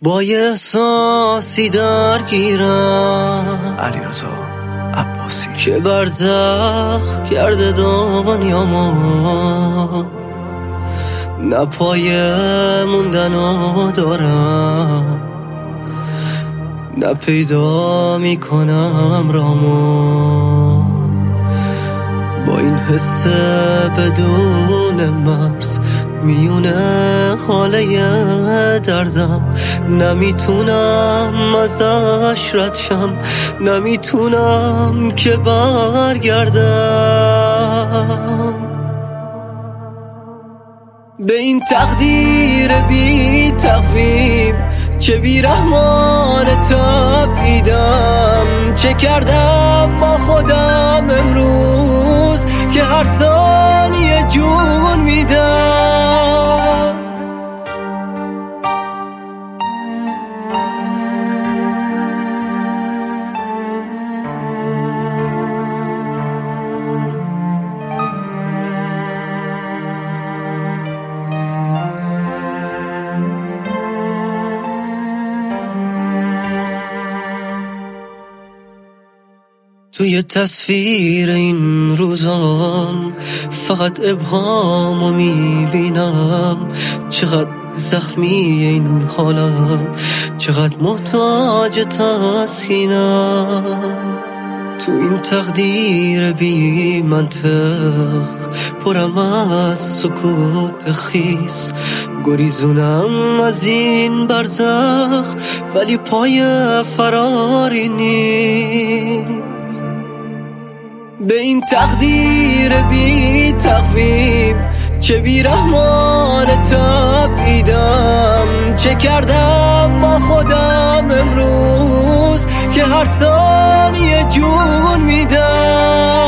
با یه احساسی درگیرم، علیرضا عباسی، که برزخ کرده دنیامو، نه پای موندنو دارم، نه پیدا میکنم رامو. با این حس بدون مرز میونه حاله دردم، نمیتونم ازش رد شم، نمیتونم که برگردم به این تقدیر بی تقویم چه بیرحمان تبعیدم. چه کردم با خودم امروز که هر ثانیه جون میدم. توی تصویر این روزام فقط ابهامو میبینم، چقدر زخمی این حالم، چقدر محتاج تسکینم. تو این تقدیر بی منطق پرم از سکوت خیس، گریزونم از این برزخ ولی پای فراری نیست. به این تقدیر بی تقویم چه بیرحمان تبعیدم. چه کردم با خودم امروز که هر ثانیه جون میدم.